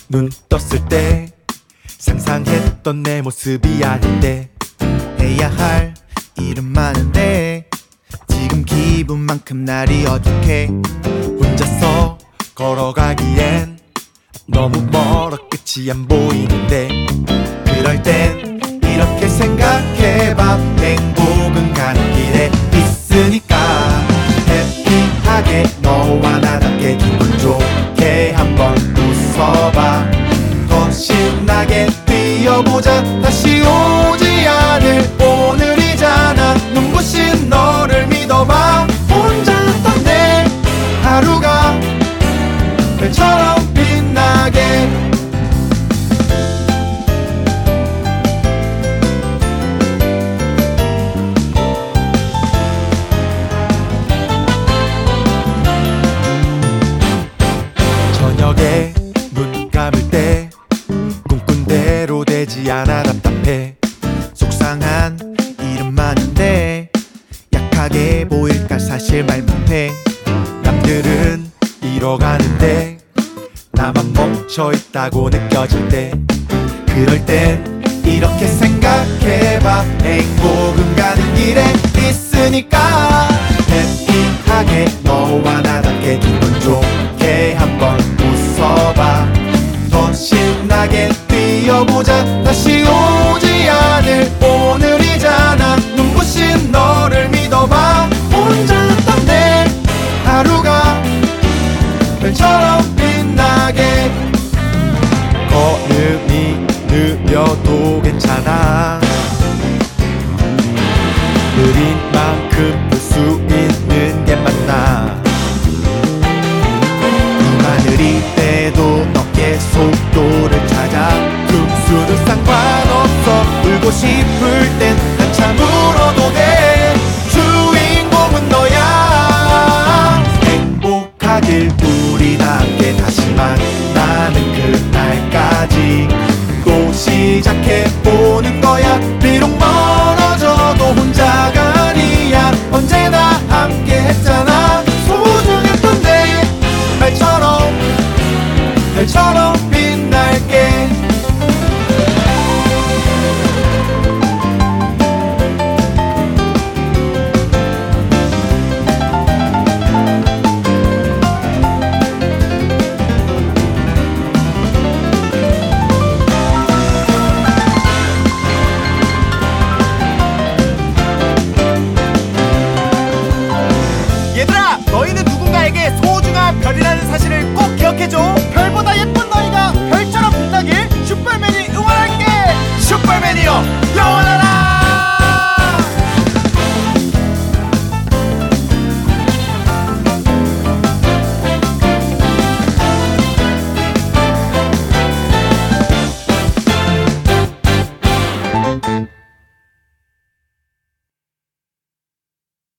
눈 떴을 때 상상했던 내 모습이 아닌데 해야 할 일은 많은데 지금 기분만큼 날이 어둑해. 혼자서 걸어가기엔 너무 멀어 끝이 안 보이는데 그럴 땐 이렇게 생각해봐. 행복은 가는 길에 있으니까 해피하게 너와 나답게 기분 좋게 한번 웃어봐. 더 신나게 뛰어보자. 다시 오지 않을 오늘이잖아. 눈부신 너를 믿어봐. 혼자였던 내 하루가 별처럼 빛나게. 저녁에 눈 감을 때 꿈꾼 대로 되지 않아 답답해. 속상한 일은 많은데 약하게 보일까 사실 말 못해. 남들은 잃어가는데 나만 멈춰있다고 느껴질 때 그럴 땐 이렇게 생각해봐. 행복은 가는 길에 있으니까 해피하게 너와 나답게 기분 좋게 한번 웃어봐. 더 신나게 뛰어보자. 다시 오지 않을 오늘이잖아. 눈부신 너를 믿어봐. 혼자였던 내 하루가 별처럼 빛나게. 걸음이 느려도 괜찮아. 느린 만큼 볼 수 있는 게 맞나. 하늘이 때도 어깨 속도를 찾아. 등수는 상관없어. 울고 싶을 땐 한참 울어도 돼. 주인공은 너야. 행복하길 우리 함께 다시 만나는 그날까지 또 시작해보는 거야. 비록 멀어져도 혼자가 아니야. 언제나 함께 했잖아. 소중했던 내 별처럼 빛날게. 얘들아, 너희는 누군가에게 소중한 별이라는 사실을 꼭 기억해줘. 별보다 예쁜 너희가 별처럼 빛나길 슈퍼맨이 응원할게. 슈퍼맨이요